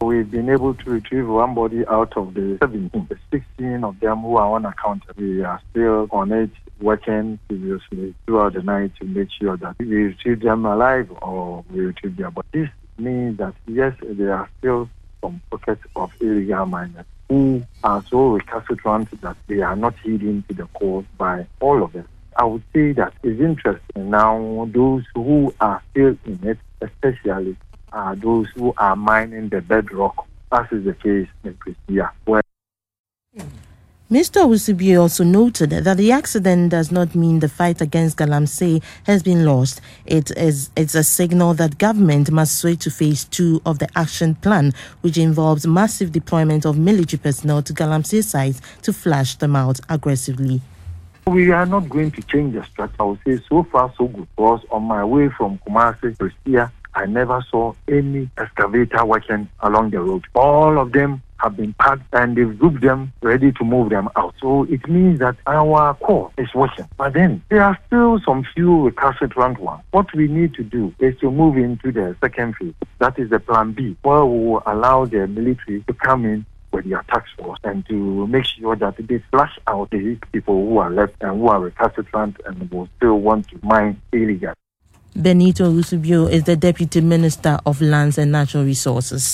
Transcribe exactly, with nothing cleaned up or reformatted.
We've been able to retrieve one body out of the seventeen. The sixteen of them who are unaccounted. We are still on it, working seriously throughout the night to make sure that we retrieve them alive or we retrieve them. But this means that, yes, there are still some pockets of illegal miners who are so recalcitrant that they are not heeding to the cause by all of us. I would say that it's interesting now, those who are still in it, especially are those who are mining the bedrock, as is the case in Pristia. Where Mister Owusu-Bio also noted that the accident does not mean the fight against Galamsey has been lost. It is it's a signal that government must switch to phase two of the action plan, which involves massive deployment of military personnel to Galamsey sites to flush them out aggressively. We are not going to change the structure. I would say so far so good. Because on my way from Kumasi to Pristia, I never saw any excavator working along the road. All of them have been packed and they've grouped them, ready to move them out. So it means that our core is working. But then there are still some few recalcitrant ones. What we need to do is to move into the second phase. That is the plan B, where we will allow the military to come in with their task force and to make sure that they flush out the people who are left and who are recalcitrant and will still want to mine illegal. Benito Owusu-Bio is the Deputy Minister of Lands and Natural Resources.